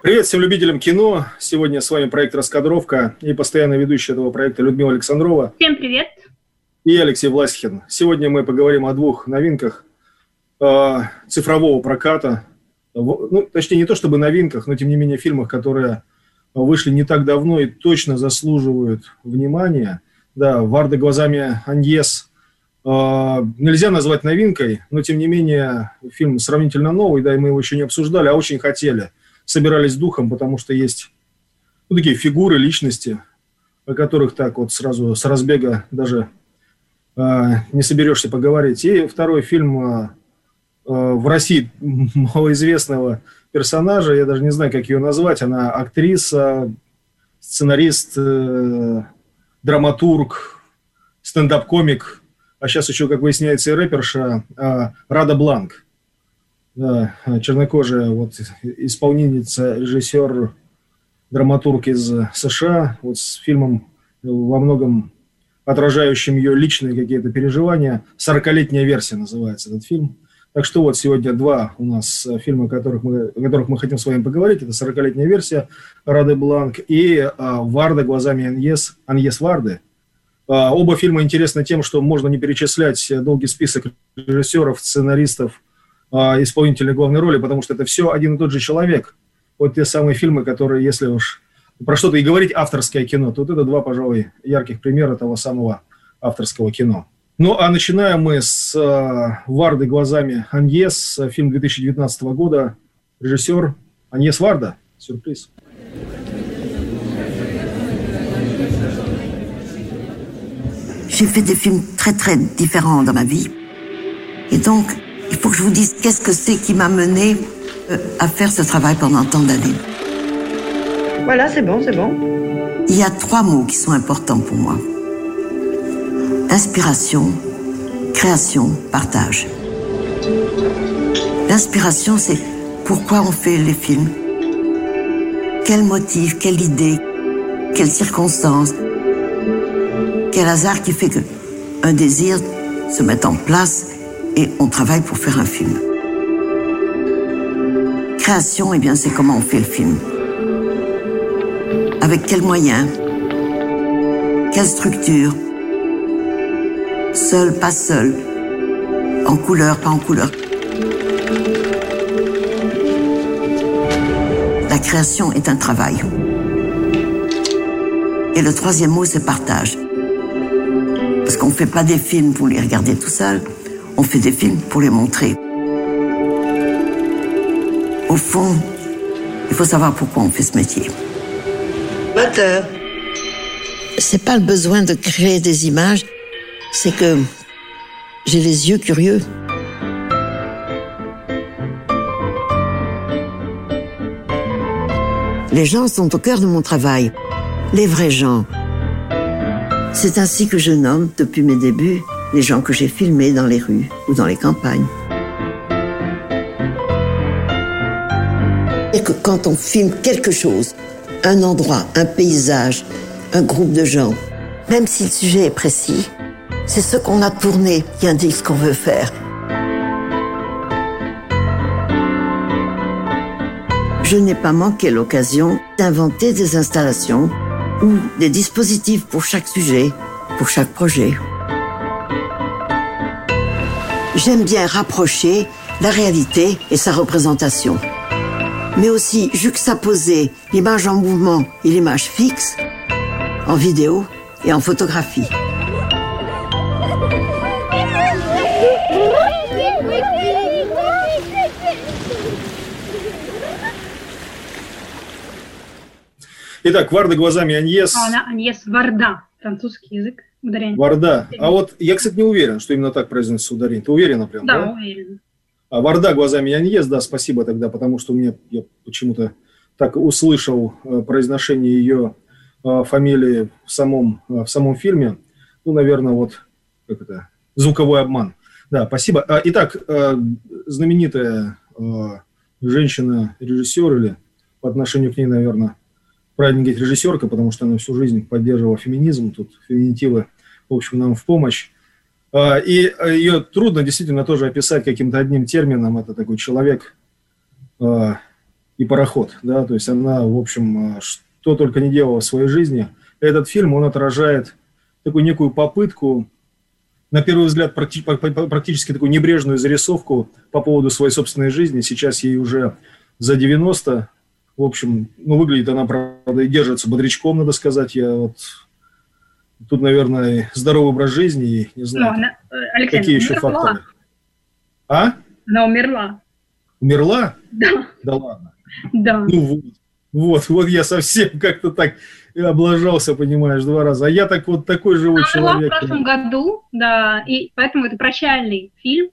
Привет всем любителям кино. Сегодня с вами проект «Раскадровка» и постоянный ведущий этого проекта Людмила Александрова. Всем привет. И Алексей Власихин. Сегодня мы поговорим о двух новинках цифрового проката. Точнее, не то чтобы новинках, но тем не менее фильмах, которые вышли не так давно и точно заслуживают внимания. Да, «Варда глазами Аньес» нельзя назвать новинкой, но тем не менее фильм сравнительно новый, да, и мы его еще не обсуждали, а очень хотели. Собирались духом, потому что есть такие фигуры, личности, о которых так вот сразу с разбега даже не соберешься поговорить. И второй фильм в России малоизвестного персонажа, я даже не знаю, как ее назвать, она актриса, сценарист, драматург, стендап-комик, а сейчас еще, как выясняется, и рэперша Рада Бланк. Да, чернокожая исполнительница, режиссер, драматург из США, с фильмом, во многом отражающим ее личные какие-то переживания. 40-летняя версия называется этот фильм. Так что сегодня два у нас фильма, о которых мы хотим с вами поговорить. Это 40-летняя версия Рады Бланк и «Варда глазами Аньес Варды». Оба фильма интересны тем, что можно не перечислять долгий список режиссеров, сценаристов, исполнителей главной роли, потому что это все один и тот же человек. Вот те самые фильмы, которые, если уж про что-то и говорить авторское кино, то это два, пожалуй, ярких примера того самого авторского кино. Ну, а начинаем мы с «Варды глазами Аньес», фильм 2019 года, режиссер Аньес Варда. Сюрприз. J'ai fait des films très très différents dans ma vie. Et donc, il faut que je vous dise qu'est-ce que c'est qui m'a mené à faire ce travail pendant tant d'années. Voilà, c'est bon, c'est bon. Il y a 3 mots qui sont importants pour moi. Inspiration, création, partage. L'inspiration, c'est pourquoi on fait les films. Quel motif, quelle idée, quelles circonstances, quel hasard qui fait qu'un désir se met en place et on travaille pour faire un film. Création, eh bien, c'est comment on fait le film. Avec quels moyens, quelle structure, seul, pas seul, en couleur, pas en couleur. La création est un travail. Et le 3e mot, c'est partage. Parce qu'on ne fait pas des films pour les regarder tout seul, on fait des films pour les montrer. Au fond, il faut savoir pourquoi on fait ce métier. Moteur. C'est pas le besoin de créer des images, c'est que j'ai les yeux curieux. Les gens sont au cœur de mon travail, les vrais gens. C'est ainsi que je nomme, depuis mes débuts, les gens que j'ai filmés dans les rues ou dans les campagnes. Et que quand on filme quelque chose, un endroit, un paysage, un groupe de gens, même si le sujet est précis, c'est ce qu'on a tourné qui indique ce qu'on veut faire. Je n'ai pas manqué l'occasion d'inventer des installations ou des dispositifs pour chaque sujet, pour chaque projet. J'aime bien rapprocher la réalité et sa représentation, mais aussi juxtaposer l'image en mouvement et l'image fixe en vidéo et en photographie. Итак, «Варда глазами Аньес». Аньес Варда, французский язык, ударение. Варда. А я, кстати, не уверен, что именно так произносится ударение. Ты уверена прям? Да, уверена. «Варда глазами Аньес», да, спасибо тогда, потому что я почему-то так услышал произношение ее фамилии в самом фильме. Наверное, звуковой обман. Да, спасибо. Итак, знаменитая женщина-режиссер, или по отношению к ней, наверное, правильно говорить режиссерка, потому что она всю жизнь поддерживала феминизм, тут феминитивы, в общем, нам в помощь. И ее трудно действительно тоже описать каким-то одним термином. Это такой человек и пароход, да, то есть она, в общем, что только не делала в своей жизни. Этот фильм, он отражает такую некую попытку, на первый взгляд, практически такую небрежную зарисовку по поводу своей собственной жизни. Сейчас ей уже за 90. В общем, ну, выглядит она, правда, и держится бодрячком, надо сказать. Я вот... Тут, наверное, здоровый образ жизни и, не знаю, она, Алексей, какие еще умерла. факторы. А? Она умерла. Умерла? Да. Да ладно. Да. Ну вот я совсем как-то так облажался, понимаешь, 2 раза. А я так вот такой живой человек. Она умерла в прошлом году, да, и поэтому это прощальный фильм.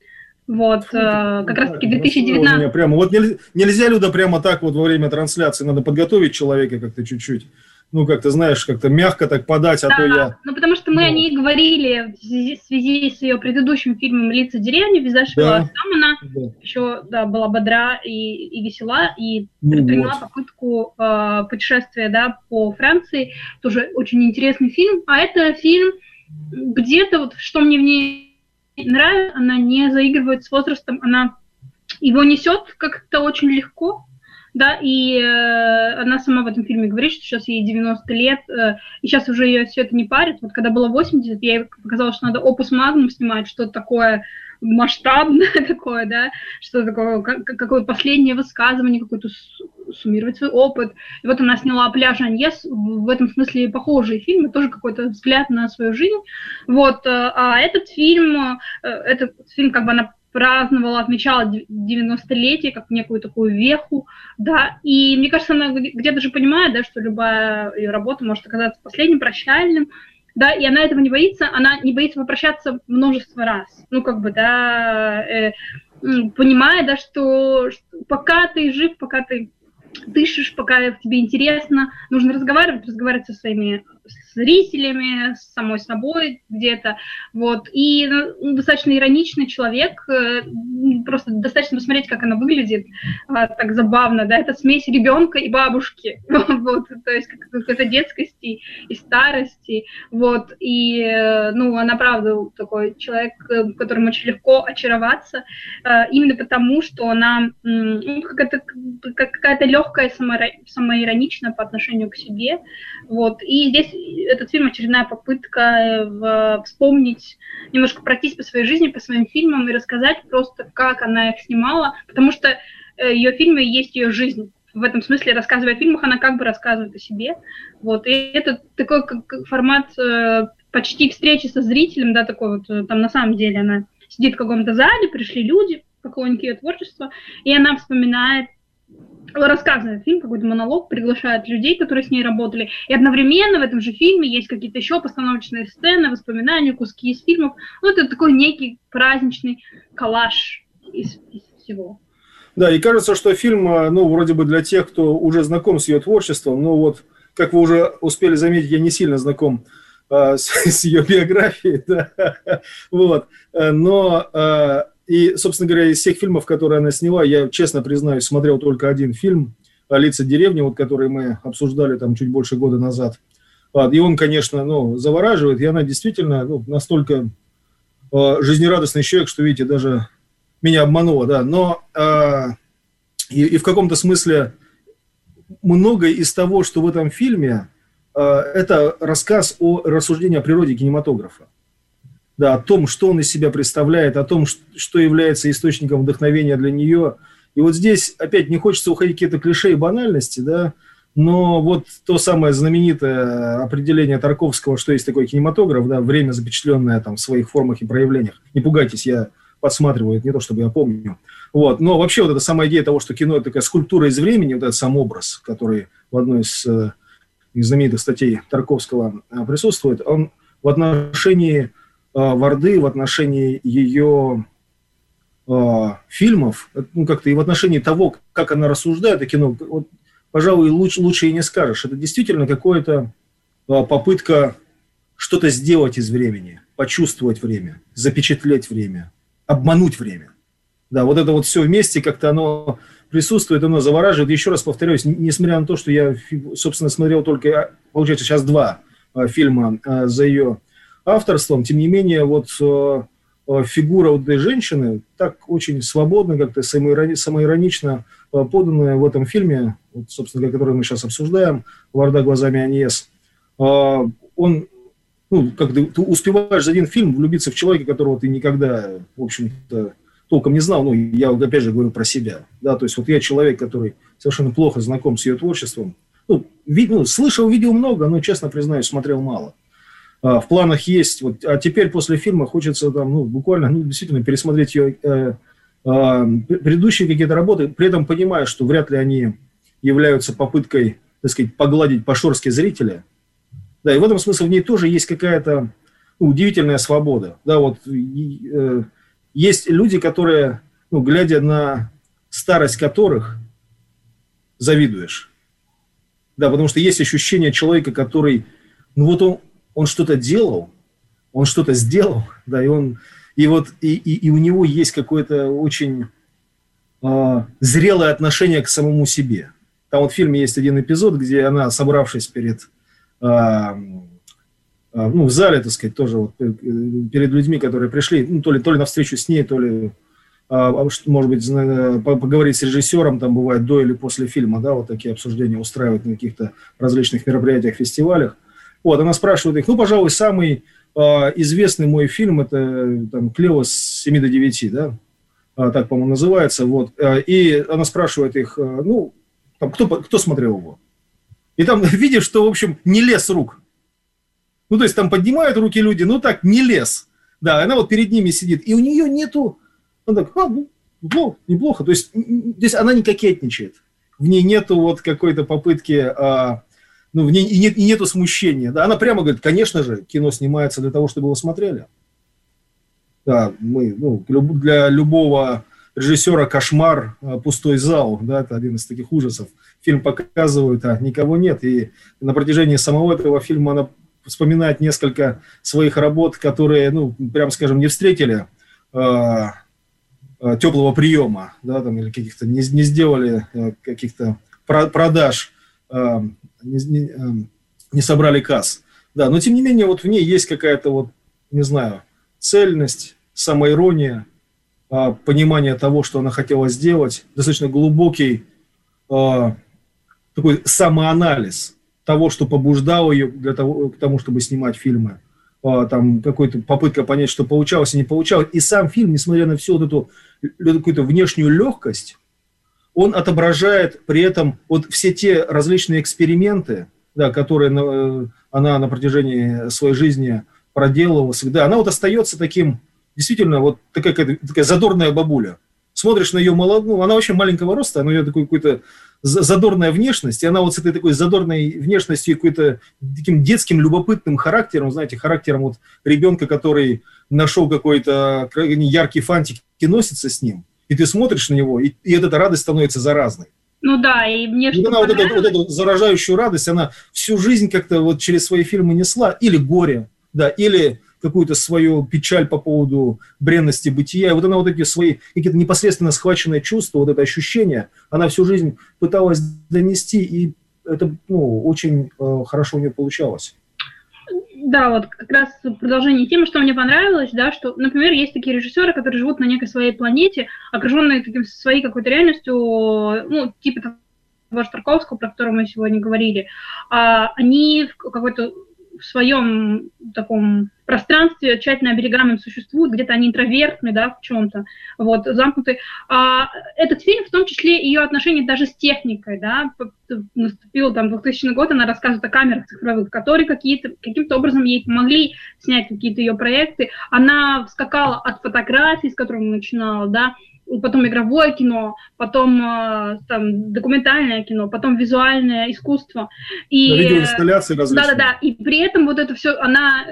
Вот, как раз-таки 2019. Меня прямо, вот нельзя, Люда, прямо так вот во время трансляции, надо подготовить человека как-то чуть-чуть. Ну, как ты знаешь, как-то мягко так подать, а да, то я... Ну, потому что мы о ней говорили в связи с ее предыдущим фильмом «Лица деревни», Визашвила, да. Там она еще была бодра и весела, и предприняла попытку путешествия, да, по Франции, тоже очень интересный фильм, а это фильм где-то, вот что мне в ней нравится, она не заигрывает с возрастом, она его несет как-то очень легко. Да, и она сама в этом фильме говорит, что сейчас ей 90 лет, и сейчас уже ее все это не парит. Вот когда было 80, я ей показала, что надо опус магнум снимать, что-то такое масштабное такое, да, что такое, какое-то последнее высказывание, какое-то суммировать свой опыт. И вот она сняла «Пляж Аньес», в этом смысле похожие фильмы, тоже какой-то взгляд на свою жизнь. Вот, а этот фильм как бы она праздновала, отмечала 90-летие как некую такую веху, да, и мне кажется, она где-то же понимает, да, что любая ее работа может оказаться последним, прощальным, да, и она этого не боится, она не боится попрощаться множество раз, ну, как бы, да, понимая, да, что пока ты жив, пока ты дышишь, пока тебе интересно, нужно разговаривать со своими зрителями, с самой собой где-то, вот, и достаточно ироничный человек, просто достаточно посмотреть, как она выглядит, так забавно, да, это смесь ребенка и бабушки, вот, то есть какой-то детскости и старости, вот, и, ну, она, правда, такой человек, которому очень легко очароваться, именно потому, что она какая-то легкая, самоироничная по отношению к себе, вот, и здесь этот фильм очередная попытка вспомнить, немножко пройтись по своей жизни, по своим фильмам и рассказать просто, как она их снимала, потому что ее фильмы есть ее жизнь. В этом смысле, рассказывая о фильмах, она как бы рассказывает о себе. Вот. И это такой формат почти встречи со зрителем, да, такой вот, там на самом деле она сидит в каком-то зале, пришли люди, поклонники ее творчества, и она вспоминает, рассказывает фильм, какой-то монолог, приглашает людей, которые с ней работали, и одновременно в этом же фильме есть какие-то еще постановочные сцены, воспоминания, куски из фильмов. Ну, это такой некий праздничный коллаж из всего. Да, и кажется, что фильм, ну, вроде бы для тех, кто уже знаком с ее творчеством, но вот, как вы уже успели заметить, я не сильно знаком с ее биографией, да, вот, но... И, собственно говоря, из всех фильмов, которые она сняла, я, честно признаюсь, смотрел только один фильм «Лица деревни», вот, который мы обсуждали там чуть больше года назад. И он, конечно, ну, завораживает, и она действительно, ну, настолько жизнерадостный человек, что, видите, даже меня обманула, да. Но и в каком-то смысле многое из того, что в этом фильме, это рассказ о рассуждении о природе кинематографа. Да, о том, что он из себя представляет, о том, что является источником вдохновения для нее. И вот здесь опять не хочется уходить в какие-то клише и банальности, да, но вот то самое знаменитое определение Тарковского, что есть такой кинематограф, да, время, запечатленное там в своих формах и проявлениях. Не пугайтесь, я подсматриваю, это не то, чтобы я помню. Вот. Но вообще вот эта самая идея того, что кино – это такая скульптура из времени, вот этот сам образ, который в одной из знаменитых статей Тарковского присутствует, он в отношении Варды, в отношении ее фильмов, ну, как-то и в отношении того, как она рассуждает о кино, вот, пожалуй, лучше и не скажешь. Это действительно какая-то попытка что-то сделать из времени, почувствовать время, запечатлеть время, обмануть время. Да, вот это вот все вместе, как-то оно присутствует, оно завораживает. Еще раз повторюсь, несмотря на то, что я, собственно, смотрел только, получается, сейчас 2 фильма за ее авторством, тем не менее, вот фигура вот этой женщины так очень свободно, как-то самоиронично поданная в этом фильме, вот, собственно, который мы сейчас обсуждаем, «Варда глазами Аньес». Он, ну, как ты успеваешь за один фильм влюбиться в человека, которого ты никогда, в общем-то, толком не знал. Ну, я, опять же, говорю про себя. Да, то есть вот я человек, который совершенно плохо знаком с ее творчеством. Слышал, видел много, но, честно признаюсь, смотрел мало. В планах есть, вот, а теперь после фильма хочется там, буквально, действительно пересмотреть ее предыдущие какие-то работы, при этом понимая, что вряд ли они являются попыткой, так сказать, погладить по-шорски зрителя. Да, и в этом смысле в ней тоже есть какая-то удивительная свобода. Да, вот есть люди, которые, глядя на старость которых, завидуешь. Да, потому что есть ощущение человека, который, он что-то делал, он что-то сделал, да, и у него есть какое-то очень зрелое отношение к самому себе. Там вот в фильме есть один эпизод, где она, собравшись перед, в зале, так сказать, тоже вот, перед людьми, которые пришли, то ли на встречу с ней, то ли, может быть, поговорить с режиссером, там бывает до или после фильма, да, вот такие обсуждения устраивают на каких-то различных мероприятиях, фестивалях. Вот, она спрашивает их, пожалуй, самый известный мой фильм, это там «Клео с 7 до 9», да, так, по-моему, называется, вот, и она спрашивает их, кто смотрел его? И там видишь, что, в общем, не лез рук. То есть там поднимают руки люди, не лез. Да, она вот перед ними сидит, и у нее нету, она так, неплохо, то есть она не кокетничает, в ней нету вот какой-то попытки, в ней и нету смущения. Да, она прямо говорит, конечно же, кино снимается для того, чтобы его смотрели. Да, для любого режиссера кошмар, пустой зал, да, это один из таких ужасов. Фильм показывают, а никого нет, и на протяжении самого этого фильма она вспоминает несколько своих работ, которые, прям скажем, не встретили теплого приема, да, там, или каких-то не сделали каких-то продаж, не собрали касс. Да, но тем не менее вот в ней есть какая-то цельность, самоирония, понимание того, что она хотела сделать, достаточно глубокий такой самоанализ того, что побуждало ее к тому, чтобы снимать фильмы. Там какая-то попытка понять, что получалось и не получалось. И сам фильм, несмотря на всю вот эту какую-то внешнюю легкость, он отображает при этом вот все те различные эксперименты, да, которые она на протяжении своей жизни проделывала всегда. Она вот остается таким, действительно, вот такая задорная бабуля. Смотришь на ее молодую, она очень маленького роста, у нее такой какой-то задорная внешность, и она вот с этой такой задорной внешностью и какой-то таким детским любопытным характером, знаете, характером вот ребенка, который нашел какой-то яркий фантик и носится с ним, и ты смотришь на него, и эта радость становится заразной. Ну да, и мне что она вот эту заражающую радость, она всю жизнь как-то вот через свои фильмы несла, или горе, да, или какую-то свою печаль по поводу бренности бытия. И вот она вот эти свои какие-то непосредственно схваченные чувства, вот это ощущение, она всю жизнь пыталась донести, и это очень хорошо у нее получалось. Да, вот как раз в продолжении темы, что мне понравилось, да, что, например, есть такие режиссеры, которые живут на некой своей планете, окруженные своей какой-то реальностью, типа того же Тарковского, про которого мы сегодня говорили, они в своем таком пространстве тщательно оберегаемым существуют, где-то они интровертны, да, в чем-то, вот, замкнуты. Этот фильм, в том числе ее отношения даже с техникой, да, наступил там 2000 год, она рассказывает о камерах цифровых, которые каким-то образом ей помогли снять какие-то ее проекты. Она скакала от фотографий, с которых она начинала, да, потом игровое кино, потом там документальное кино, потом визуальное искусство. И видеоинсталляции различные. Да. И при этом вот это все, она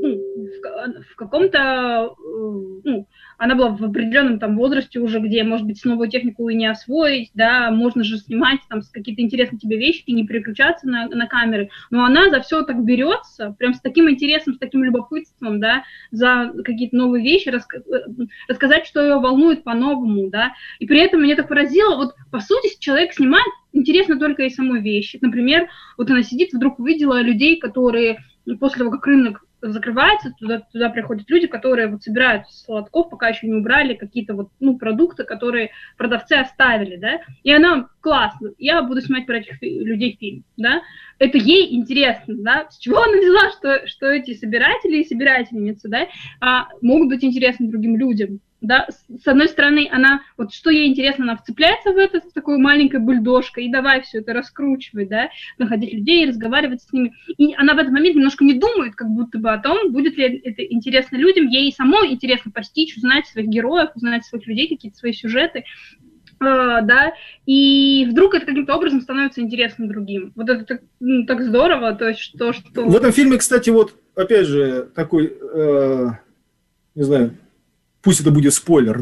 в каком-то, она была в определенном там возрасте уже, где, может быть, новую технику и не освоить, да, можно же снимать там какие-то интересные тебе вещи и не переключаться на камеры, но она за все так берется, прям с таким интересом, с таким любопытством, да, за какие-то новые вещи, рассказать, что ее волнует по-новому, да, и при этом меня так поразило, вот, по сути, человек снимает интересно только и самой вещи. Например, вот она сидит, вдруг увидела людей, которые после того, как рынок закрывается, туда приходят люди, которые вот собирают с лотков, пока еще не убрали какие-то вот, продукты, которые продавцы оставили, да, и она классно, я буду снимать про этих людей фильм, да, это ей интересно, да, с чего она взяла, что эти собиратели и собирательницы, да, могут быть интересны другим людям. Да, с одной стороны, она, вот что ей интересно, она вцепляется в это с такой маленькой бульдожкой и давай все это раскручивать, да, находить людей, разговаривать с ними. И она в этот момент немножко не думает, как будто бы о том, будет ли это интересно людям. Ей самой интересно постичь, узнать своих героев, узнать своих людей, какие-то свои сюжеты, да, и вдруг это каким-то образом становится интересно другим. Вот это так здорово, то есть что... В этом фильме, кстати, вот, опять же, такой, не знаю, пусть это будет спойлер,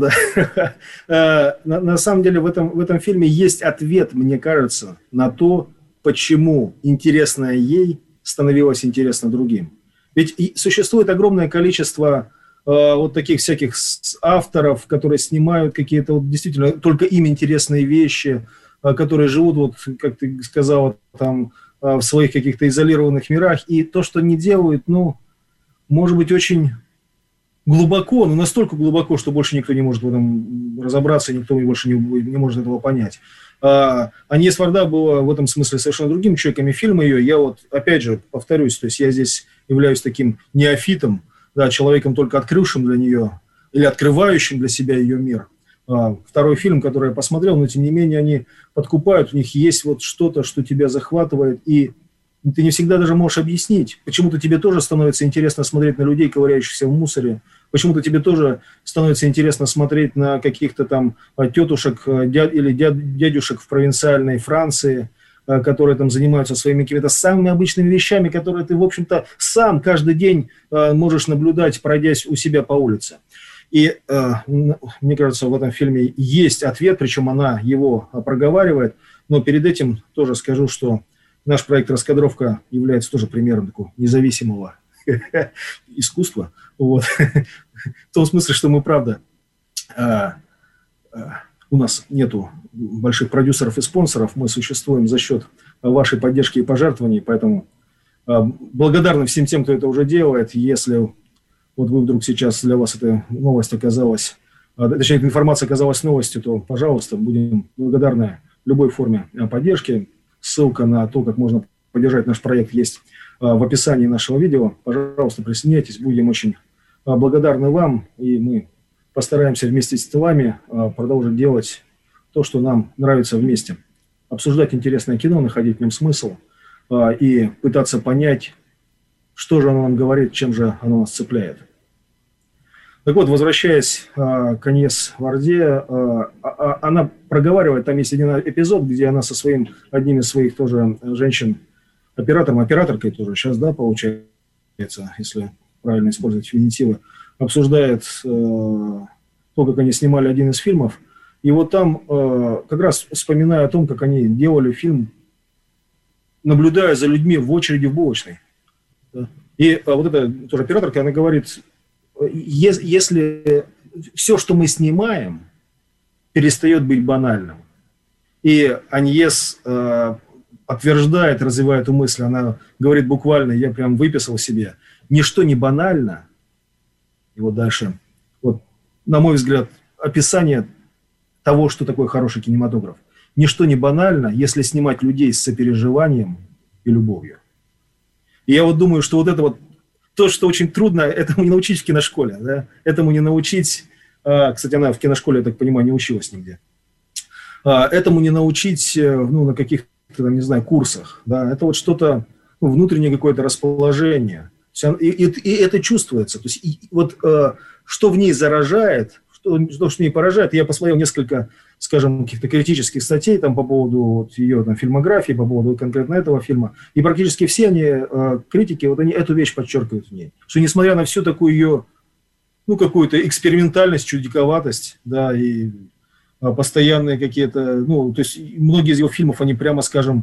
да. На самом деле в этом фильме есть ответ, мне кажется, на то, почему интересное ей становилось интересно другим. Ведь существует огромное количество вот таких всяких авторов, которые снимают какие-то вот действительно только им интересные вещи, которые живут, вот, как ты сказала, там, в своих каких-то изолированных мирах. И то, что они делают, может быть, очень... глубоко, но настолько глубоко, что больше никто не может в этом разобраться, никто больше не может этого понять. Аньес Варда была в этом смысле совершенно другим человеком, и фильм ее, я вот, опять же, повторюсь, то есть я здесь являюсь таким неофитом, да, человеком, только открывшим для нее, или открывающим для себя ее мир. Второй фильм, который я посмотрел, но тем не менее они подкупают, у них есть вот что-то, что тебя захватывает, и ты не всегда даже можешь объяснить. Почему-то тебе тоже становится интересно смотреть на людей, ковыряющихся в мусоре. Почему-то тебе тоже становится интересно смотреть на каких-то там тетушек или дядюшек в провинциальной Франции, которые там занимаются своими какими-то самыми обычными вещами, которые ты, в общем-то, сам каждый день можешь наблюдать, пройдясь у себя по улице. И мне кажется, в этом фильме есть ответ, причем она его проговаривает. Но перед этим тоже скажу, что наш проект «Раскадровка» является тоже примером такого независимого искусства. Вот. В том смысле, что мы, правда, у нас нету больших продюсеров и спонсоров, мы существуем за счет вашей поддержки и пожертвований, поэтому благодарны всем тем, кто это уже делает. Если вот вы вдруг сейчас, для вас эта новость оказалась, точнее, эта информация оказалась новостью, то, пожалуйста, будем благодарны любой форме поддержки. Ссылка на то, как можно поддержать наш проект, есть в описании нашего видео. Пожалуйста, присоединяйтесь, будем очень благодарны вам, и мы постараемся вместе с вами продолжить делать то, что нам нравится вместе. Обсуждать интересное кино, находить в нем смысл и пытаться понять, что же оно нам говорит, чем же оно нас цепляет. Так вот, возвращаясь к Аньес Варде, она проговаривает, там есть один эпизод, где она со одним из своих тоже женщин, операторкой тоже, сейчас, да, получается, если правильно использовать феминитивы, обсуждает то, как они снимали один из фильмов. И вот там как раз вспоминая о том, как они делали фильм, наблюдая за людьми в очереди в булочной. Да. И вот эта тоже операторка, она говорит, если все, что мы снимаем, перестает быть банальным. И Аньес подтверждает, развивает эту мысль, она говорит буквально, я прям выписал себе, ничто не банально. И вот дальше, вот, на мой взгляд, описание того, что такое хороший кинематограф. Ничто не банально, если снимать людей с сопереживанием и любовью. И я вот думаю, что вот это вот то, что очень трудно, этому не научить в киношколе. Да? Этому не научить, кстати, она в киношколе, я так понимаю, не училась нигде. Этому не научить на каких-то, не знаю, курсах. Да? Это вот что-то, внутреннее какое-то расположение. И это чувствуется. То есть, что в ней заражает, что в ней поражает. Я посмотрел несколько, скажем, каких-то критических статей там, по поводу вот, ее там, фильмографии, по поводу конкретно этого фильма. И практически все они, критики, вот они эту вещь подчеркивают в ней. Что несмотря на всю такую ее, какую-то экспериментальность, чудиковатость, да, и постоянные какие-то, то есть многие из его фильмов, они прямо, скажем,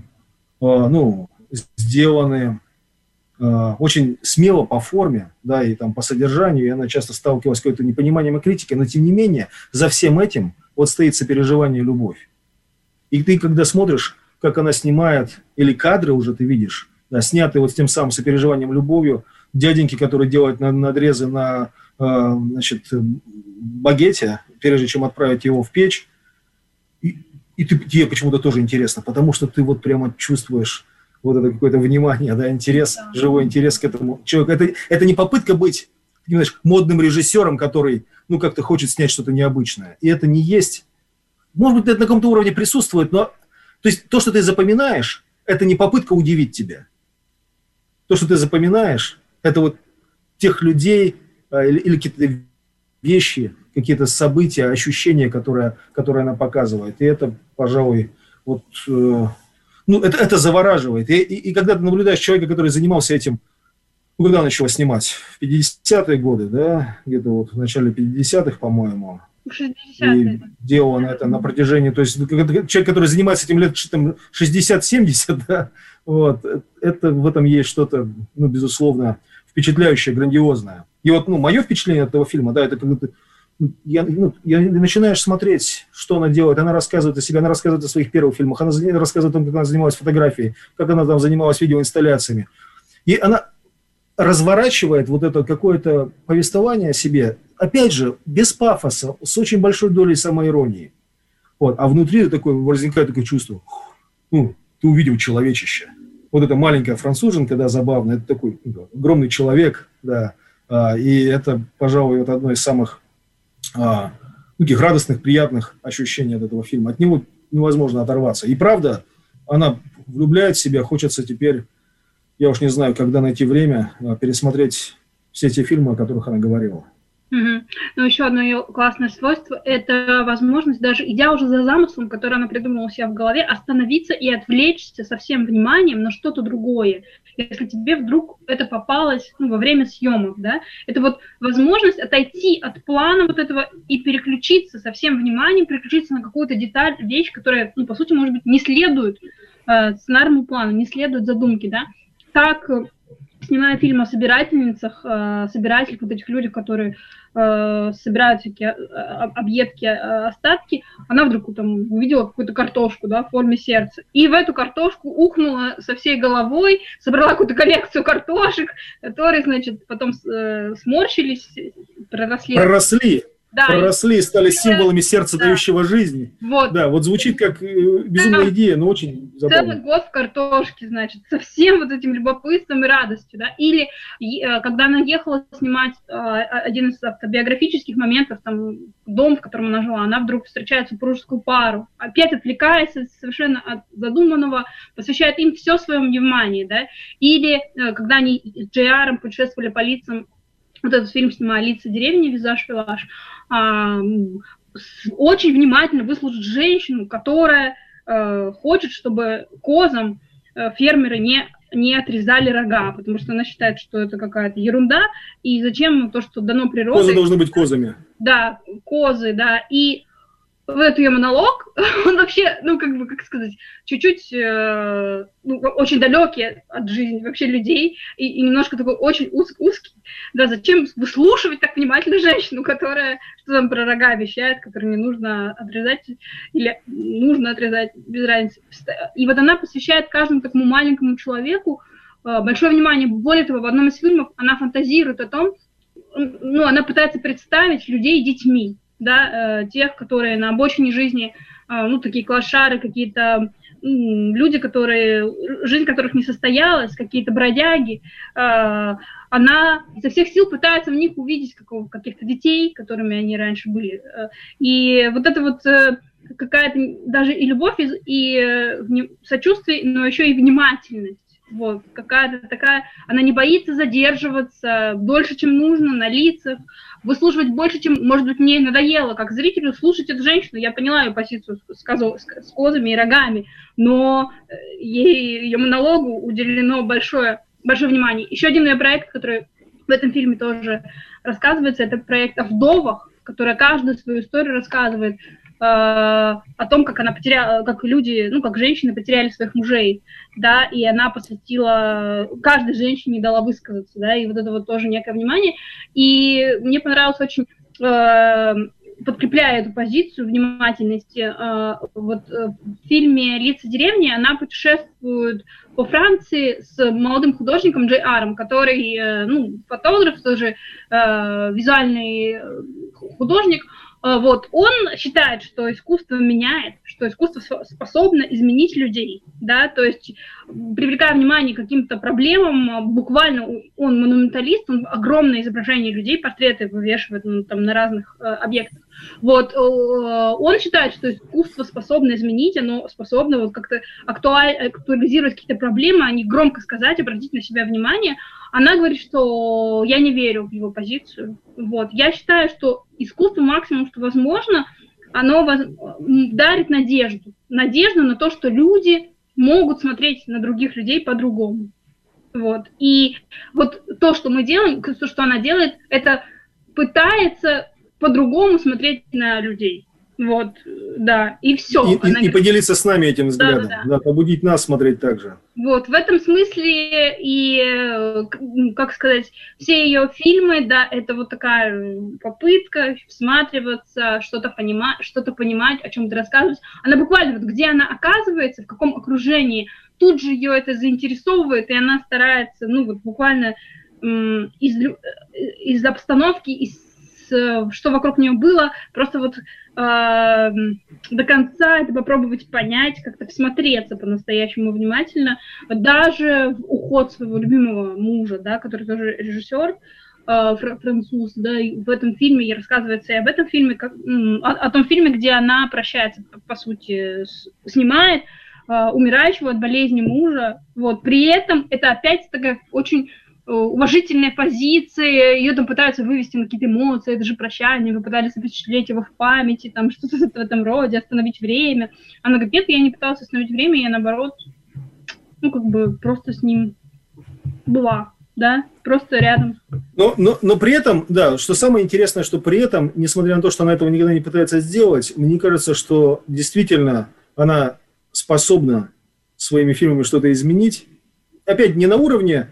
сделаны очень смело по форме, да, и там по содержанию, и она часто сталкивалась с каким-то непониманием и критикой, но тем не менее за всем этим вот стоит сопереживание и любовь. И ты, когда смотришь, как она снимает, или кадры уже ты видишь, да, снятые вот с тем самым сопереживанием, любовью, дяденьки, которые делают надрезы на, значит, багете, прежде чем отправить его в печь. И тебе почему-то тоже интересно, потому что ты вот прямо чувствуешь вот это какое-то внимание, да, интерес, живой интерес к этому человеку. Это не попытка быть, знаешь, модным режиссером, который, ну, как-то хочет снять что-то необычное. И это не есть... Может быть, это на каком-то уровне присутствует, но... То есть то, что ты запоминаешь, это не попытка удивить тебя. То, что ты запоминаешь, это вот тех людей или какие-то вещи, какие-то события, ощущения, которые она показывает. И это, пожалуй, вот, ну, это завораживает. И когда ты наблюдаешь человека, который занимался этим, ну, когда он начал снимать? В 50-е годы, да? Где-то вот в начале 50-х, по-моему. 60-е. И делал он это на протяжении... То есть человек, который занимается этим лет 60-70, да, вот, это, в этом есть что-то, ну, безусловно, впечатляющее, грандиозное. И вот, ну, мое впечатление от этого фильма, да, это когда ты начинаешь смотреть, что она делает. Она рассказывает о себе, она рассказывает о своих первых фильмах, она рассказывает о том, как она занималась фотографией, как она там занималась видеоинсталляциями. И она разворачивает вот это какое-то повествование о себе, опять же, без пафоса, с очень большой долей самоиронии. Вот. А внутри возникает такое чувство, ну, ты увидел человечище. Вот эта маленькая француженка, да, забавно, это такой огромный человек, да, и это, пожалуй, вот одно из самых таких радостных, приятных ощущений от этого фильма. От него невозможно оторваться. И правда, она влюбляет в себя, хочется теперь, я уж не знаю, когда найти время, пересмотреть все те фильмы, о которых она говорила. Угу. Но еще одно ее классное свойство – это возможность, даже идя уже за замыслом, который она придумала у себя в голове, остановиться и отвлечься со всем вниманием на что-то другое. Если тебе вдруг это попалось, ну, во время съемок, да, это вот возможность отойти от плана вот этого и переключиться со всем вниманием, переключиться на какую-то деталь, вещь, которая, ну, по сути, может быть, не следует сценарному плану, не следует задумке, да. Так, снимая фильм о собирательницах, собирателях, вот этих людях, которые собирают всякие объедки, остатки, она вдруг там увидела какую-то картошку, да, в форме сердца, и в эту картошку ухнула со всей головой, собрала какую-то коллекцию картошек, которые, значит, потом сморщились, проросли. Да, проросли и стали символами сердца, да, дающего жизни. Вот. Да, вот звучит как безумная идея, но очень забавно. Целый год в картошке, значит, со всем вот этим любопытством и радостью, да. Или когда она ехала снимать один из автобиографических моментов, там, дом, в котором она жила, она вдруг встречает супружескую пару, опять отвлекаясь совершенно от задуманного, посвящает им все свое внимание, да. Или когда они с Джей-Аром путешествовали по лицам, вот этот фильм снимали «Лица деревни», «Визаж-Вилаж», очень внимательно выслушать женщину, которая хочет, чтобы козам фермеры не отрезали рога, потому что она считает, что это какая-то ерунда, и зачем то, что дано природой... Козы должны быть козами. Да, козы, да, и в этот ее монолог, он вообще, ну, как бы, как сказать, чуть-чуть, ну, очень далекий от жизни вообще людей, и немножко такой очень узкий. Да, зачем выслушивать так внимательно женщину, которая что там про рога вещает, которую не нужно отрезать, или нужно отрезать, без разницы. И вот она посвящает каждому такому маленькому человеку большое внимание. Более того, в одном из фильмов она фантазирует о том, ну, она пытается представить людей детьми, да, тех, которые на обочине жизни, ну, такие клошары, какие-то люди, жизнь которых не состоялась, какие-то бродяги, она изо всех сил пытается в них увидеть каких-то детей, которыми они раньше были. И вот это вот какая-то даже и любовь, и сочувствие, но еще и внимательность. Вот, какая-то такая, она не боится задерживаться дольше, чем нужно, на лицах, выслушивать больше, чем, может быть, мне надоело, как зрителю, слушать эту женщину. Я поняла ее позицию с козами и рогами, но ее монологу уделено большое внимание. Еще один ее проект, который в этом фильме тоже рассказывается, это проект о вдовах, которая каждую свою историю рассказывает о том, как она потеряла, как люди, ну, как женщины потеряли своих мужей, да, и она посвятила, каждой женщине дала высказаться, да, и вот это вот тоже некое внимание. И мне понравилось очень подкрепляя эту позицию внимательности, вот в фильме «Лица деревни» она путешествует по Франции с молодым художником Джей Аром, который, ну, фотограф, тоже визуальный художник. Вот, он считает, что искусство меняет, что искусство способно изменить людей, да, то есть привлекая внимание к каким-то проблемам, буквально он монументалист, он огромное изображение людей, портреты вывешивает, ну, там, на разных объектах. Вот, он считает, что искусство способно изменить, оно способно вот как-то актуализировать какие-то проблемы, а не громко сказать, обратить на себя внимание. Она говорит, что я не верю в его позицию. Вот. Я считаю, что искусство максимум, что возможно, оно дарит надежду. Надежду на то, что люди могут смотреть на других людей по-другому. Вот. И вот то, что мы делаем, то, что она делает, это пытается по-другому смотреть на людей. Вот, да, и все. И поделиться с нами этим взглядом, да, побудить нас смотреть так же. Вот, в этом смысле и, как сказать, все ее фильмы, да, это вот такая попытка всматриваться, что-то понимать, о чем-то рассказывать. Она буквально, вот где она оказывается, в каком окружении, тут же ее это заинтересовывает, и она старается, ну, вот буквально из обстановки, что вокруг нее было, просто вот до конца это попробовать понять, как-то всмотреться по-настоящему внимательно, даже в уход своего любимого мужа, да, который тоже режиссер, француз, да, и в этом фильме рассказывается и об этом фильме, о том фильме, где она прощается, по сути, снимает умирающего от болезни мужа, вот, при этом это опять такая очень уважительная позиция, ее там пытаются вывести на какие-то эмоции, это же прощание, вы пытались запечатлеть его в памяти, там что-то в этом роде, остановить время. Она говорит, нет, я не пыталась остановить время, я наоборот, ну, как бы просто с ним была, да, просто рядом. Но при этом, да, что самое интересное, что при этом, несмотря на то, что она этого никогда не пытается сделать, мне кажется, что действительно она способна своими фильмами что-то изменить. Опять не на уровне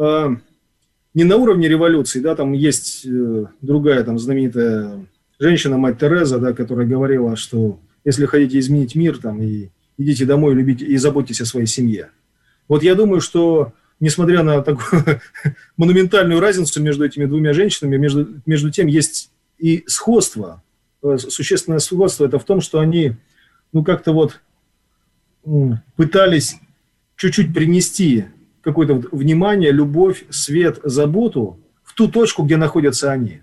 революции, да, там есть другая там знаменитая женщина, мать Тереза, да, которая говорила, что если хотите изменить мир, там, и идите домой, любите и заботьтесь о своей семье. Вот я думаю, что несмотря на такую монументальную разницу между этими двумя женщинами, между тем есть и сходство, существенное сходство, это в том, что они, ну, как-то вот пытались чуть-чуть принести какое-то внимание, любовь, свет, заботу в ту точку, где находятся они.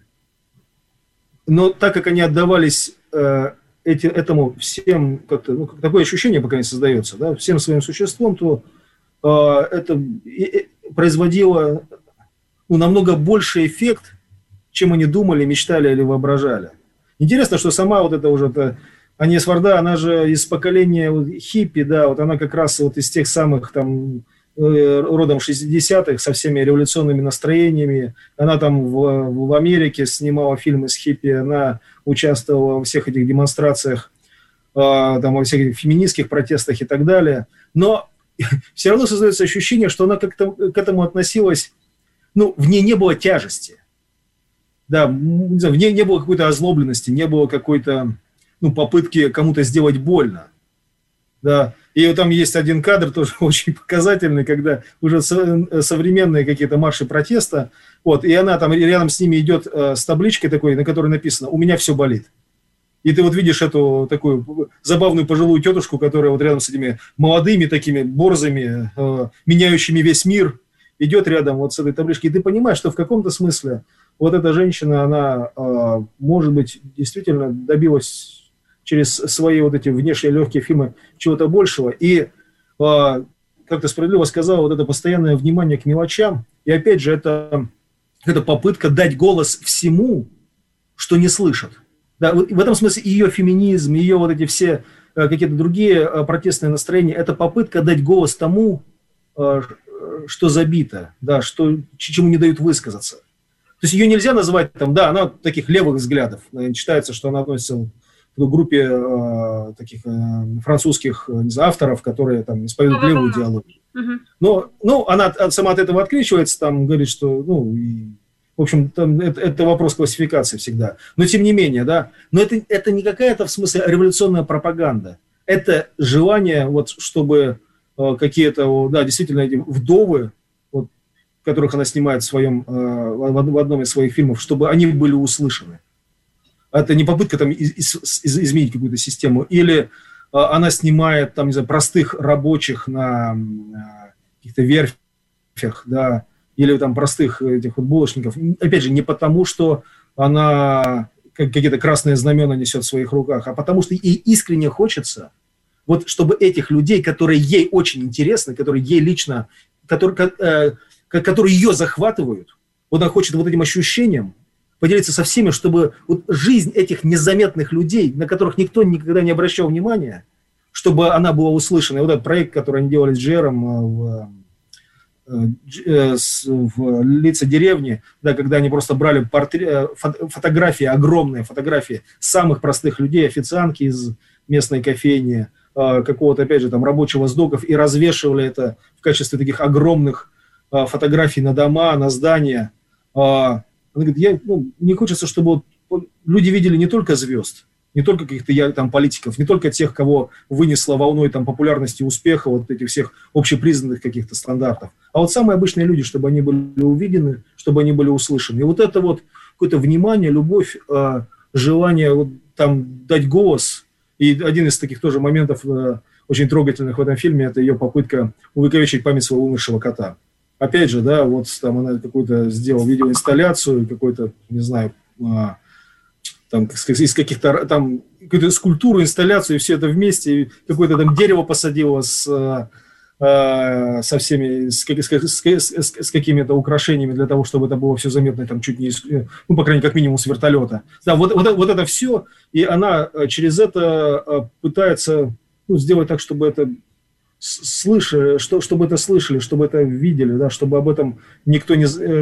Но так как они отдавались этому всем, как-то, ну, такое ощущение, пока не создается, да, всем своим существом, то это производило, ну, намного больший эффект, чем они думали, мечтали или воображали. Интересно, что сама вот эта уже Аньес Варда, она же из поколения хиппи, да, вот она как раз вот из тех самых там родом 60-х, со всеми революционными настроениями. Она там в Америке снимала фильмы с хиппи, она участвовала во всех этих демонстрациях, там, во всех этих феминистских протестах и так далее. Но все равно создается ощущение, что она как-то к этому относилась, ну, в ней не было тяжести. Да, не знаю, в ней не было какой-то озлобленности, не было какой-то, ну, попытки кому-то сделать больно. Да. И вот там есть один кадр, тоже очень показательный, когда уже современные какие-то марши протеста, вот, и она там рядом с ними идет с табличкой такой, на которой написано «У меня все болит». И ты вот видишь эту такую забавную пожилую тетушку, которая вот рядом с этими молодыми такими борзыми, меняющими весь мир, идет рядом вот с этой табличкой. И ты понимаешь, что в каком-то смысле вот эта женщина, она, может быть, действительно добилась через свои вот эти внешние легкие фильмы чего-то большего. И, как ты справедливо сказал, вот это постоянное внимание к мелочам. И опять же, это попытка дать голос всему, что не слышат. Да, в этом смысле ее феминизм, ее вот эти все какие-то другие протестные настроения, это попытка дать голос тому, что забито, да, чему не дают высказаться. То есть ее нельзя назвать, там, да, она таких левых взглядов. Считается, что она относится в группе таких французских, не знаю, авторов, которые там исповедуют левую идеологию. Но она сама от этого открещивается, там говорит, что, ну, В общем, там, это вопрос классификации всегда. Но тем не менее, да. Но это не какая-то, в смысле, революционная пропаганда. Это желание, вот, чтобы какие-то, да, действительно, эти вдовы, вот, которых она снимает в одном из своих фильмов, чтобы они были услышаны. Это не попытка там изменить какую-то систему. Или она снимает, там, не знаю, простых рабочих на каких-то верфях, да, или там простых этих вот булочников. Опять же, не потому, что она какие-то красные знамена несет в своих руках, а потому что ей искренне хочется, вот чтобы этих людей, которые ей очень интересны, которые ей лично, которые ее захватывают, вот она хочет вот этим ощущением поделиться со всеми, чтобы вот жизнь этих незаметных людей, на которых никто никогда не обращал внимания, чтобы она была услышана. И вот этот проект, который они делали с Джером в «Лица деревни», да, когда они просто брали фотографии, огромные фотографии самых простых людей, официантки из местной кофейни, какого-то, опять же, там, рабочего с доков, и развешивали это в качестве таких огромных фотографий на дома, на здания. Она говорит, мне хочется, чтобы люди видели не только звезд, не только каких-то там политиков, не только тех, кого вынесло волной там популярности и успеха, вот этих всех общепризнанных каких-то стандартов, а вот самые обычные люди, чтобы они были увидены, чтобы они были услышаны. И вот это вот какое-то внимание, любовь, желание вот там дать голос. И один из таких тоже моментов очень трогательных в этом фильме, это ее попытка увековечить память своего умершего кота. Опять же, да, вот там она какую-то сделала видеоинсталляцию, какой-то, не знаю, там, из каких-то там какую-то скульптуру, инсталляцию, и все это вместе, и какое-то там дерево посадила со всеми, с какими-то украшениями для того, чтобы это было все заметно, там чуть не, ну, по крайней мере, как минимум с вертолета. Да, вот это все, и она через это пытается, ну, сделать так, чтобы это чтобы это слышали, чтобы это видели, да, чтобы об этом никто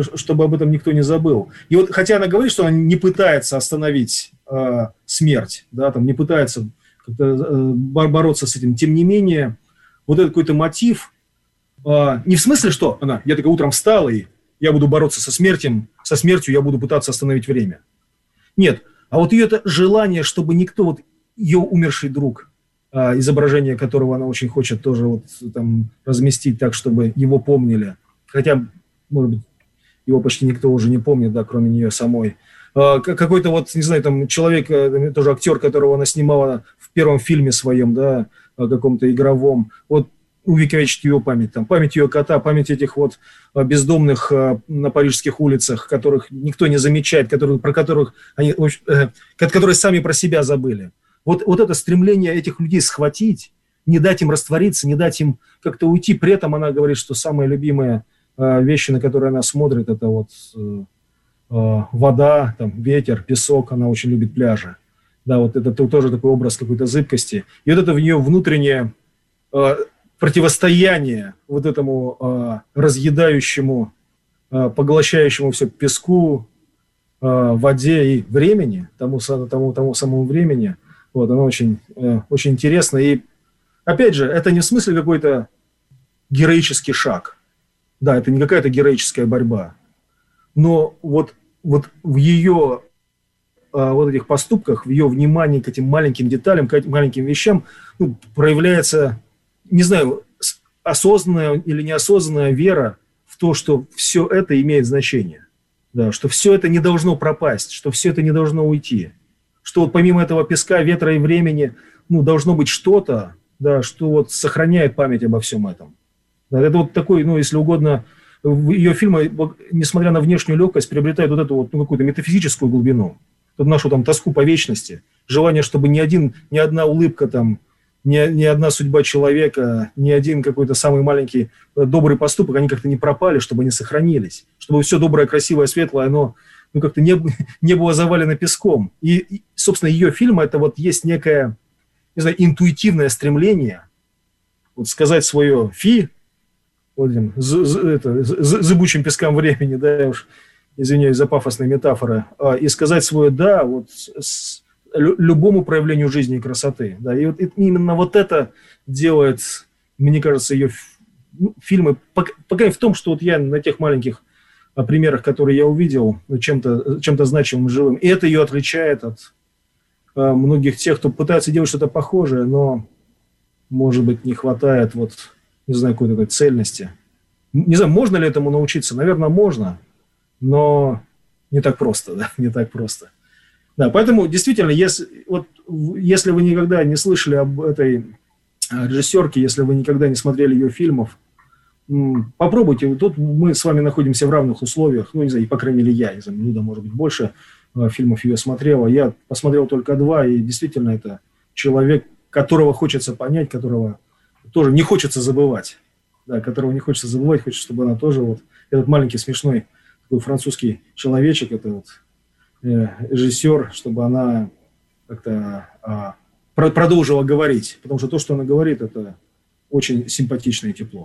не забыл. И вот, хотя она говорит, что она не пытается остановить смерть, да, там, не пытается как-то бороться с этим, тем не менее, вот этот какой-то мотив, не в смысле, что я такая утром встала, и я буду бороться со смертью, я буду пытаться остановить время. Нет, а вот ее это желание, чтобы никто, вот ее умерший друг, изображение которого она очень хочет тоже вот там разместить так, чтобы его помнили. Хотя, может быть, его почти никто уже не помнит, да, кроме нее самой. Какой-то вот, не знаю, там человек, тоже актер, которого она снимала в первом фильме своем, да, каком-то игровом, вот увековечить его память, там, память ее кота, память этих вот бездомных на парижских улицах, которых никто не замечает, которые сами про себя забыли. Вот это стремление этих людей схватить, не дать им раствориться, не дать им как-то уйти. При этом она говорит, что самые любимые вещи, на которые она смотрит, это вот вода, там, ветер, песок. Она очень любит пляжи. Да, вот это тоже такой образ какой-то зыбкости. И вот это в нее внутреннее противостояние вот этому разъедающему, поглощающему все песку, воде и времени, тому самому времени. Вот, оно очень, очень интересно. И, опять же, это не в смысле какой-то героический шаг. Да, это не какая-то героическая борьба. Но вот в ее вот этих поступках, в ее внимании к этим маленьким деталям, к этим маленьким вещам, ну, проявляется, не знаю, осознанная или неосознанная вера в то, что все это имеет значение. Да, что все это не должно пропасть, что все это не должно уйти. Что вот помимо этого песка, ветра и времени, ну, должно быть что-то, да, что вот сохраняет память обо всем этом. Да, это вот такой, ну, если угодно, ее фильмы, несмотря на внешнюю легкость, приобретают вот эту вот, ну, какую-то метафизическую глубину, вот нашу там тоску по вечности, желание, чтобы ни одна улыбка там, ни одна судьба человека, ни один какой-то самый маленький добрый поступок, они как-то не пропали, чтобы они сохранились, чтобы все доброе, красивое, светлое, оно, ну, как-то не было завалено песком. И, собственно, ее фильм, это вот есть некое, не знаю, интуитивное стремление вот сказать свое «фи», вот этим зыбучим пескам времени, да, я уж извиняюсь за пафосные метафоры, и сказать свое «да» вот любому проявлению жизни и красоты. Да. И вот именно вот это делает, мне кажется, ее фильмы, пока в том, что вот я на тех маленьких примерах, которые я увидел, чем-то значимым, живым. И это ее отличает от многих тех, кто пытается делать что-то похожее, но, может быть, не хватает, вот, не знаю, какой-то такой цельности. Не знаю, можно ли этому научиться? Наверное, можно, но не так просто, да, не так просто. Да, поэтому, действительно, если вы никогда не слышали об этой режиссерке, если вы никогда не смотрели ее фильмов, попробуйте. Тут мы с вами находимся в равных условиях, ну, не знаю, и, по крайней мере, я, не знаю, Люда, может быть, больше фильмов ее смотрела. Я посмотрел только 2, и действительно это человек, которого хочется понять, которого тоже не хочется забывать. Да, которого не хочется забывать, хочется, чтобы она тоже вот, этот маленький смешной такой французский человечек, это вот режиссер, чтобы она как-то продолжила говорить, потому что то, что она говорит, это очень симпатично и тепло.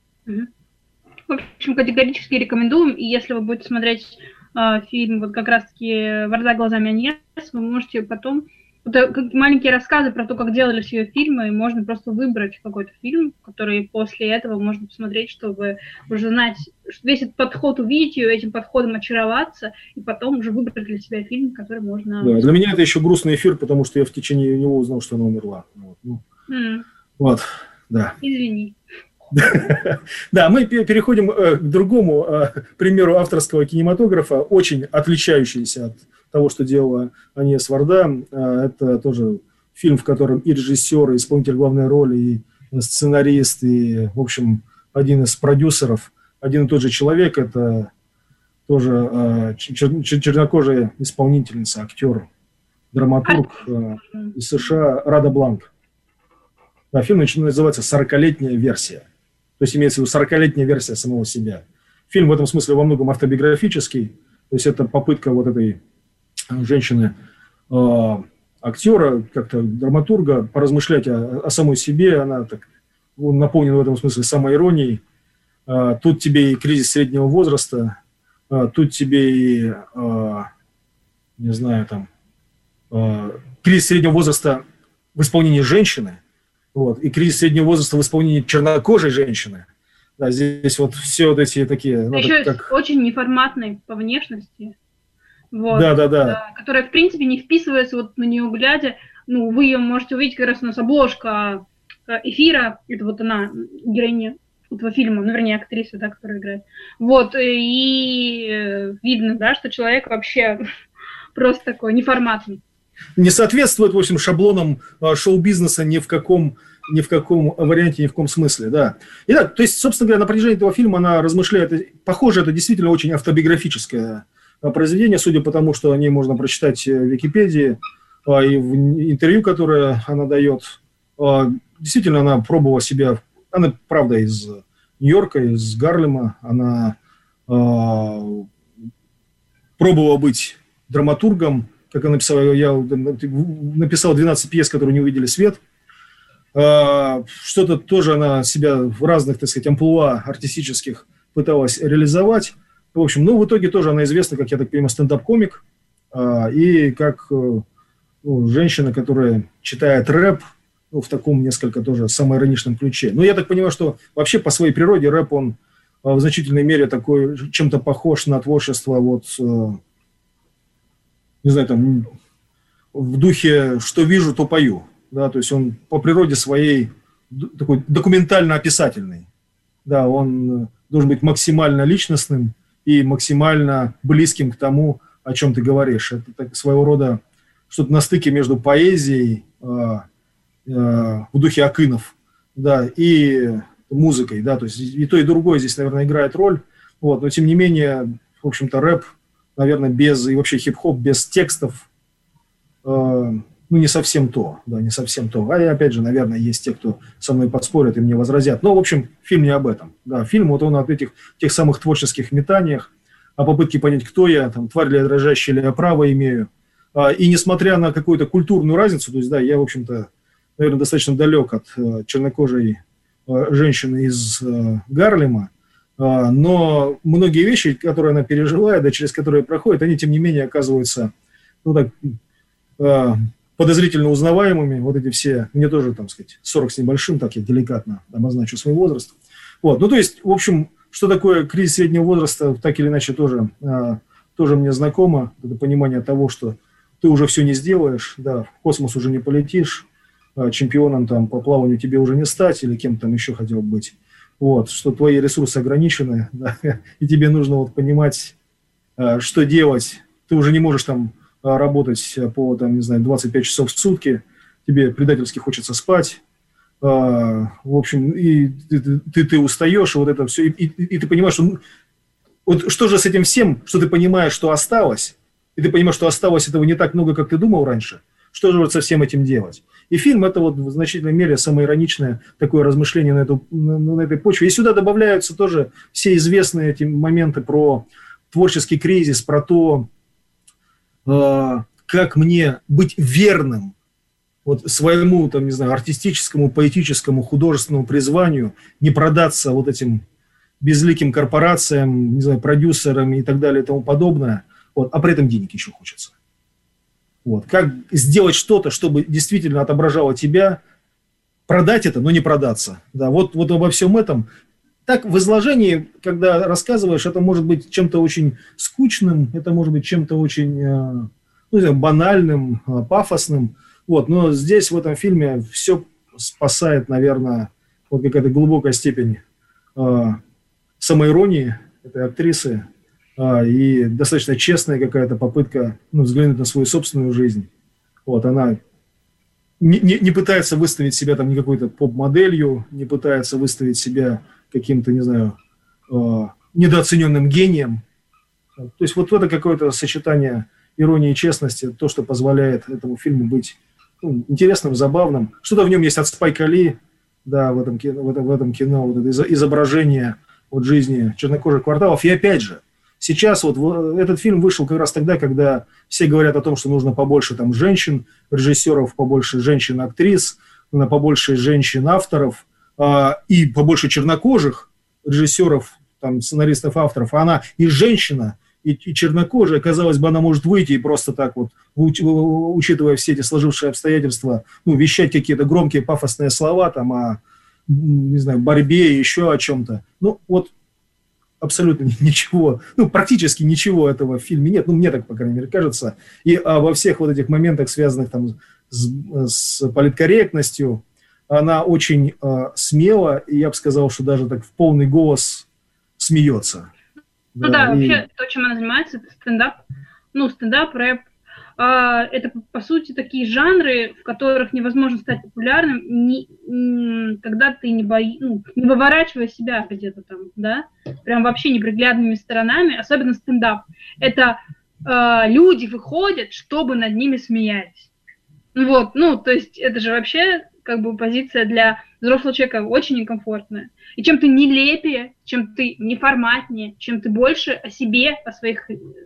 В общем, категорически рекомендуем, и если вы будете смотреть фильм вот как раз-таки «Варда глазами Аньес», вы можете потом... Это маленькие рассказы про то, как делались ее фильмы, и можно просто выбрать какой-то фильм, который после этого можно посмотреть, чтобы уже знать, весь этот подход увидеть ее, этим подходом очароваться, и потом уже выбрать для себя фильм, который можно... Да, для меня это еще грустный эфир, потому что я в течение него узнал, что она умерла. Вот, да. Извини. Да, мы переходим к другому примеру авторского кинематографа, очень отличающийся от того, что делала Аньес Варда. Это тоже фильм, в котором и режиссер, и исполнитель главной роли, и сценарист, и, в общем, один из продюсеров, один и тот же человек. Это тоже чернокожая исполнительница, актер, драматург из США Рада Бланк. Да, фильм называется «40-летняя версия». То есть имеется в виду 40-летняя версия самого себя. Фильм в этом смысле во многом автобиографический. То есть это попытка вот этой женщины, актера, как-то драматурга, поразмышлять о самой себе. Она так наполнена в этом смысле самоиронией. Тут тебе и кризис среднего возраста, тут тебе и, не знаю, там, кризис среднего возраста в исполнении женщины, вот, и кризис среднего возраста в исполнении чернокожей женщины. Да, здесь вот все вот эти такие... Еще как... очень неформатной по внешности. Вот, да. Которая, в принципе, не вписывается вот на нее глядя. Ну, вы ее можете увидеть, как раз у нас обложка эфира. Это вот она, героиня этого фильма, ну, вернее, актриса, да, которая играет. Вот, и видно, да, что человек вообще просто такой неформатный. Не соответствует, в общем, шаблонам шоу-бизнеса ни в каком варианте, ни в каком смысле, да. Итак, то есть, собственно говоря, на протяжении этого фильма она размышляет, похоже, это действительно очень автобиографическое произведение, судя по тому, что о ней можно прочитать в Википедии и в интервью, которое она дает. Действительно, она пробовала себя, она, правда, из Нью-Йорка, из Гарлема, она пробовала быть драматургом, как она написала, я написал 12 пьес, которые не увидели свет. Что-то тоже она себя в разных, так сказать, амплуа артистических пыталась реализовать. В общем, ну, в итоге тоже она известна, как я так понимаю, стендап-комик и как женщина, которая читает рэп, в таком несколько тоже самоироничном ключе. Но я так понимаю, что вообще по своей природе рэп, он в значительной мере такой, чем-то похож на творчество вот... не знаю, там, в духе «что вижу, то пою». Да, то есть он по природе своей такой документально-описательный. Да, он должен быть максимально личностным и максимально близким к тому, о чем ты говоришь. Это так, своего рода что-то на стыке между поэзией в духе Акынов, да, и музыкой. Да, то есть и то, и другое здесь, наверное, играет роль. Вот, но тем не менее, в общем-то, рэп, наверное, без, и вообще хип-хоп без текстов, ну, не совсем то, да, не совсем то. А опять же, наверное, есть те, кто со мной подспорят и мне возразят. Но, в общем, фильм не об этом. Да, фильм, вот он от этих, тех самых творческих метаниях, о попытке понять, кто я, там, тварь ли я дрожащая, или я право имею. И несмотря на какую-то культурную разницу, то есть, да, я, в общем-то, наверное, достаточно далек от чернокожей женщины из Гарлема, но многие вещи, которые она переживает, да, через которые проходит, они, тем не менее, оказываются, ну, так, подозрительно узнаваемыми. Вот эти все, мне тоже, там сказать, 40 с небольшим, так я деликатно обозначу свой возраст. Вот, ну, то есть, в общем, что такое кризис среднего возраста, так или иначе тоже мне знакомо. Это понимание того, что ты уже все не сделаешь, да, в космос уже не полетишь, чемпионом там по плаванию тебе уже не стать или кем там еще хотел быть. Вот, что твои ресурсы ограничены, да, и тебе нужно вот понимать, что делать. Ты уже не можешь там работать по, там, не знаю, 25 часов в сутки, тебе предательски хочется спать. В общем, и ты устаешь, и вот это все, и ты понимаешь, что вот что же с этим всем, что ты понимаешь, что осталось, и ты понимаешь, что осталось этого не так много, как ты думал раньше, что же вот со всем этим делать? И фильм – это вот в значительной мере самоироничное такое размышление на этой почве. И сюда добавляются тоже все известные эти моменты про творческий кризис, про то, как мне быть верным вот своему, там, не знаю, артистическому, поэтическому, художественному призванию, не продаться вот этим безликим корпорациям, не знаю, продюсерам и так далее и тому подобное, вот, а при этом денег еще хочется. Вот. Как сделать что-то, чтобы действительно отображало тебя, продать это, но не продаться. Да, вот обо всем этом. Так в изложении, когда рассказываешь, это может быть чем-то очень скучным, это может быть чем-то очень банальным, пафосным. Вот. Но здесь, в этом фильме, все спасает, наверное, вот какая-то глубокая степень самоиронии этой актрисы, и достаточно честная какая-то попытка взглянуть на свою собственную жизнь. Вот, она не пытается выставить себя там не какой-то поп-моделью, не пытается выставить себя каким-то, не знаю, недооцененным гением. То есть вот это какое-то сочетание иронии и честности, то, что позволяет этому фильму быть интересным, забавным. Что-то в нем есть от Спайка Ли, да, в этом кино, вот это изображение от жизни чернокожих кварталов. И опять же, сейчас вот этот фильм вышел как раз тогда, когда все говорят о том, что нужно побольше там женщин, режиссеров, побольше женщин-актрис, побольше женщин-авторов и побольше чернокожих режиссеров, там, сценаристов, авторов. А она и женщина, и чернокожая, казалось бы, она может выйти и просто так вот, учитывая все эти сложившиеся обстоятельства, вещать какие-то громкие пафосные слова там о, не знаю, борьбе и еще о чем-то. Вот абсолютно ничего, практически ничего этого в фильме нет, мне так, по крайней мере, кажется. И во всех вот этих моментах, связанных там с политкорректностью, она очень смело, и я бы сказал, что даже так в полный голос смеется. Вообще то, чем она занимается, это стендап, стендап, рэп. Это, по сути, такие жанры, в которых невозможно стать популярным, когда ты не выворачивая себя где-то там, да, прям вообще неприглядными сторонами, особенно стендап. Это люди выходят, чтобы над ними смеялись. Вот, то есть это же вообще как бы позиция для взрослого человека очень некомфортная. И чем ты нелепее, чем ты неформатнее, чем ты больше о себе, о своих,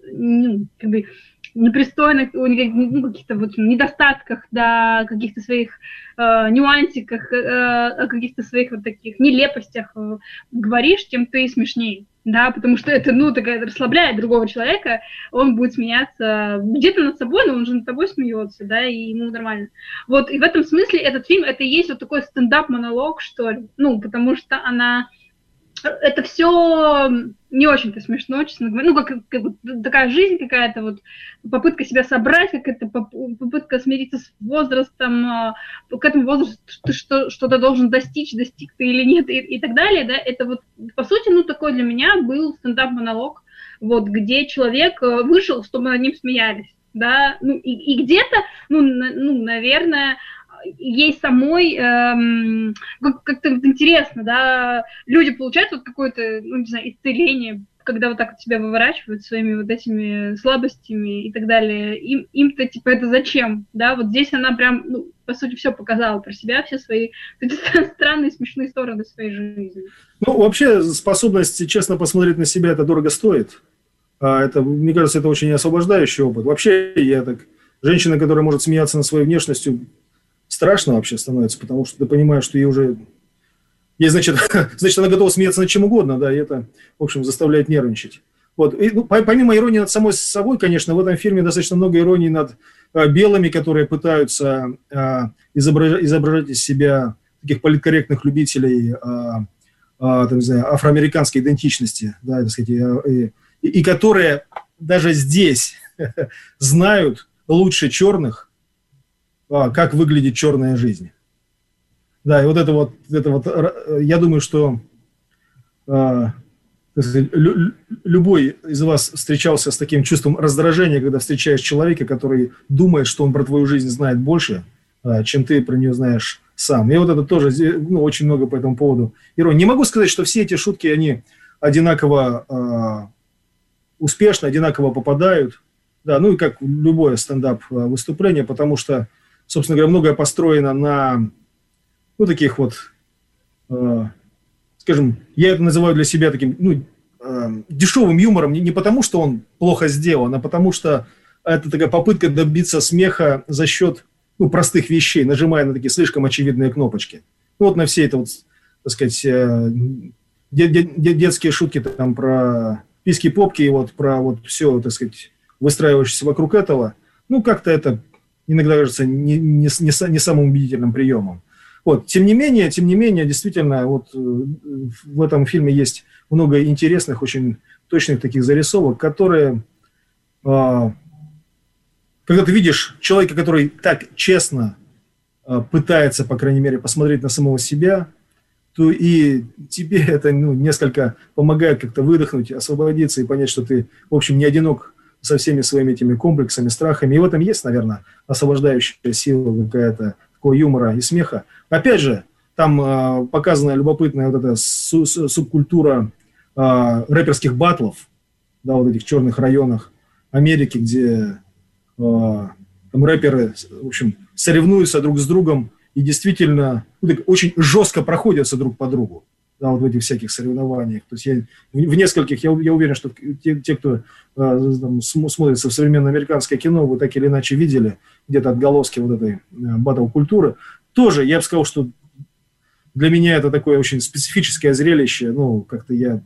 непристойных, каких-то вот недостатках, да, каких-то своих нюансиках, о каких-то своих вот таких нелепостях говоришь, тем ты смешнее, да, потому что это, такая расслабляет другого человека, он будет смеяться где-то над собой, но он же над тобой смеется, да, и ему нормально. Вот, и в этом смысле этот фильм, это и есть вот такой стендап-монолог, что ли, потому что это все не очень-то смешно, честно говоря. Как такая жизнь какая-то, вот попытка себя собрать, какая-то попытка смириться с возрастом, к этому возрасту ты что-то должен достичь, достиг ты или нет, и так далее, да, это вот, по сути, такой для меня был стендап-монолог, вот, где человек вышел, чтобы над ним смеялись, да, и где-то, наверное, ей самой как-то интересно, да, люди получают вот какое-то, не знаю, исцеление, когда вот так вот себя выворачивают своими вот этими слабостями и так далее. Им-то, типа, это зачем, да, вот здесь она прям, по сути, все показала про себя, все свои эти странные, смешные стороны своей жизни. Вообще, способность честно посмотреть на себя, это дорого стоит. Это, мне кажется, это очень освобождающий опыт. Вообще, женщина, которая может смеяться над своей внешностью, страшно вообще становится, потому что ты понимаешь, что ей значит, она готова смеяться над чем угодно, да, и это, в общем, заставляет нервничать. Вот. И, помимо иронии над самой собой, конечно, в этом фильме достаточно много иронии над белыми, которые пытаются изображать из себя таких политкорректных любителей там, не знаю, афроамериканской идентичности, да, так сказать, и которые даже здесь знают лучше черных, как выглядит черная жизнь. Да, и вот это вот я думаю, что любой из вас встречался с таким чувством раздражения, когда встречаешь человека, который думает, что он про твою жизнь знает больше, чем ты про нее знаешь сам. И вот это тоже, очень много по этому поводу иронии. Не могу сказать, что все эти шутки, они одинаково успешно, одинаково попадают. Да, ну и как любое стендап-выступление, потому что, собственно говоря, многое построено на, таких вот, скажем, я это называю для себя таким, дешевым юмором, не потому, что он плохо сделан, а потому что это такая попытка добиться смеха за счет, простых вещей, нажимая на такие слишком очевидные кнопочки. Вот на все это, вот, так сказать, детские шутки там про письки-попки и вот про вот все, так сказать, выстраивающееся вокруг этого, как-то это иногда кажется не самым убедительным приемом. Вот. Тем не менее, действительно, вот в этом фильме есть много интересных, очень точных таких зарисовок, которые, когда ты видишь человека, который так честно пытается, по крайней мере, посмотреть на самого себя, то и тебе это несколько помогает как-то выдохнуть, освободиться и понять, что ты, в общем, не одинок со всеми своими этими комплексами, страхами. И в этом есть, наверное, освобождающая сила какая-то такого юмора и смеха. Опять же, там показана любопытная вот эта субкультура рэперских баттлов, да, вот этих черных районах Америки, где там рэперы, в общем, соревнуются друг с другом и действительно очень жестко проходятся друг по другу, да, вот в этих всяких соревнованиях. То есть в нескольких, я уверен, что те, кто там, смотрится в современное американское кино, вы так или иначе видели где-то отголоски вот этой баттл-культуры. Тоже, я бы сказал, что для меня это такое очень специфическое зрелище, как-то я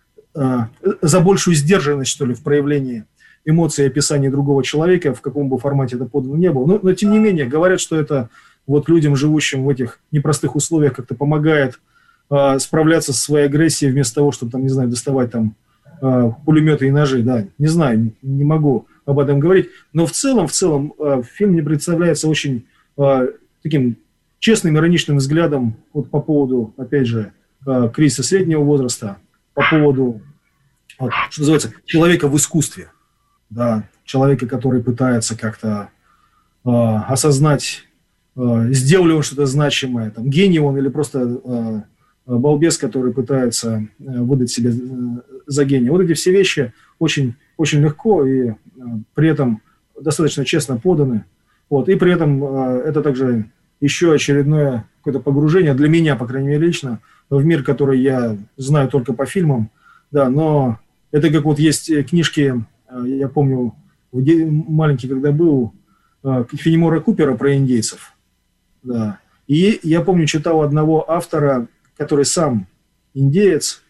за большую сдержанность, что ли, в проявлении эмоций и описании другого человека, в каком бы формате это подано не было. Но тем не менее, говорят, что это вот людям, живущим в этих непростых условиях, как-то помогает справляться со своей агрессией вместо того, чтобы, там, не знаю, доставать там пулеметы и ножи. Да, не знаю, не могу об этом говорить. Но в целом фильм мне представляется очень таким честным, ироничным взглядом вот по поводу, опять же, кризиса среднего возраста, по поводу, что называется, человека в искусстве. Да, человека, который пытается как-то осознать, сделал ли он что-то значимое, там, гений он или просто балбес, который пытается выдать себя за гения. Вот эти все вещи очень, очень легко и при этом достаточно честно поданы. Вот, и при этом это также еще очередное какое-то погружение для меня, по крайней мере, лично, в мир, который я знаю только по фильмам. Да, но это как вот есть книжки, я помню, маленький, когда был, Фенемора Купера про индейцев. Да. И я помню, читал одного автора, который сам индеец,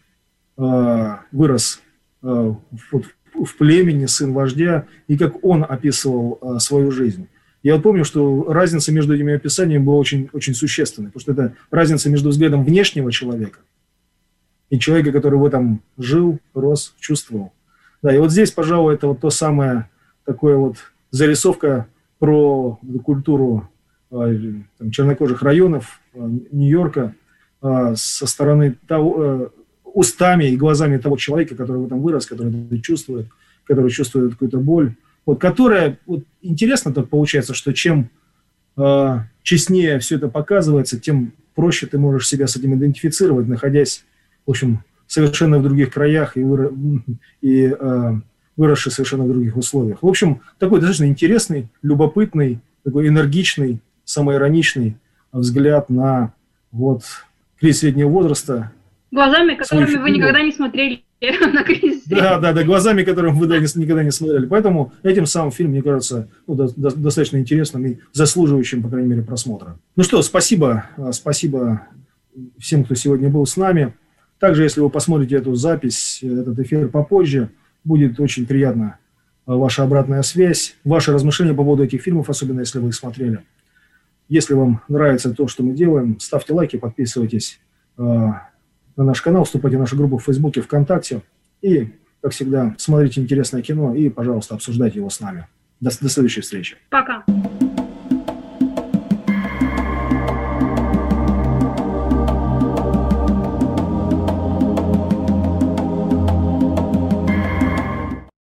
вырос в племени, сын вождя, и как он описывал свою жизнь. Я вот помню, что разница между этими описаниями была очень, очень существенной, потому что это разница между взглядом внешнего человека и человека, который в этом жил, рос, чувствовал. Да, и вот здесь, пожалуй, это вот то самое, такое вот зарисовка про культуру там, чернокожих районов Нью-Йорка со стороны того, устами и глазами того человека, который в этом вырос, который это чувствует, который чувствует какую-то боль. Вот, которая, вот, интересно так получается, что чем честнее все это показывается, тем проще ты можешь себя с этим идентифицировать, находясь, в общем, совершенно в других краях и выросший совершенно в других условиях. В общем, такой достаточно интересный, любопытный, такой энергичный, самоироничный взгляд на вот кризис среднего возраста. Глазами, которыми вы никогда не смотрели на кризис. Да, глазами, которыми вы никогда не смотрели. Поэтому этим самым фильм, мне кажется, достаточно интересным и заслуживающим, по крайней мере, просмотра. Ну что, спасибо всем, кто сегодня был с нами. Также, если вы посмотрите эту запись, этот эфир попозже, будет очень приятна ваша обратная связь, ваши размышления по поводу этих фильмов, особенно если вы их смотрели. Если вам нравится то, что мы делаем, ставьте лайки, подписывайтесь на наш канал, вступайте в нашу группу в Фейсбуке, ВКонтакте. И, как всегда, смотрите интересное кино и, пожалуйста, обсуждайте его с нами. До следующей встречи. Пока.